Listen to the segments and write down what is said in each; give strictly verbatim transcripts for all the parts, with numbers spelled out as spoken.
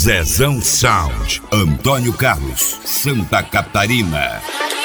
Zezão Sound, Antônio Carlos, Santa Catarina.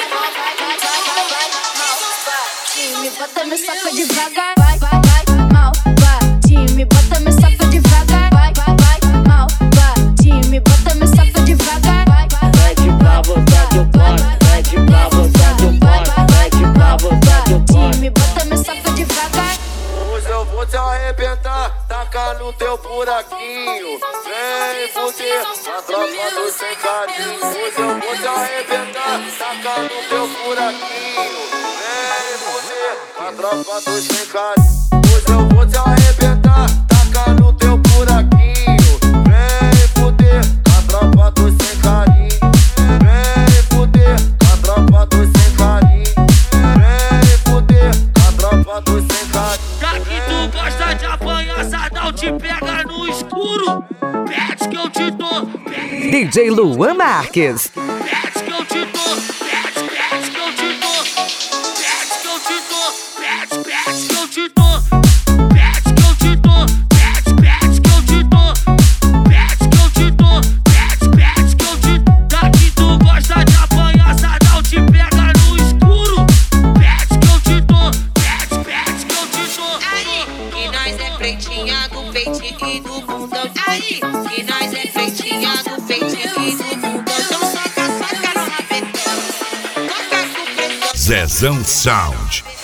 Me bota, me saca devagar, vai, vai, vai, mal, bate. Me bota, me saca devagar, vai, vai, vai, mal, bate. Me bota, me saca devagar, vai, vai, pede pra vontade o pode, pede pra vontade o pode, pede pra vontade o pode. Me bota, me saca devagar. Hoje eu vou te arrebentar, tacar no teu buraquinho. Vem fuder, a tropa do sem carinho. Hoje eu vou te arrebentar, tacar no teu buraquinho. Vem fuder, a tropa do sem carinho. Hoje eu vou te arrebentar, tacar no teu buraquinho. Vem fuder, a tropa do sem carinho. Vem fuder, a tropa do sem carinho. Vem fuder, a tropa do sem carinho. Já que tu gosta de apanhar, Sadal te pega no escuro. Pede que eu te dou, pede, D J Luan Marques. pede que eu te dou, pede, pede que eu te dou, pede que eu te dou, pede, pede que eu te dou, pede que eu te dou, pede, pede que eu te dou, pede que eu te dou, pede, pede que eu te dou. Já que tu gosta de apanhar, Sadal te pega no escuro. Pede que eu te dou, pede, pede que eu te dou. Aí, que nós é pretinha do peitinho e do bundão. Aí, que nós é pretinha do peitinho e do bundão. Então soca, soca no rabetão, toca com pressão. Zezão Sound,